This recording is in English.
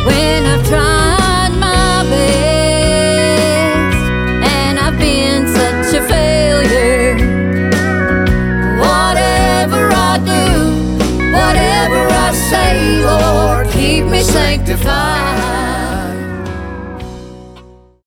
when I've tried my best and I've been such a failure. Whatever I do, whatever I say, Lord, keep me sanctified.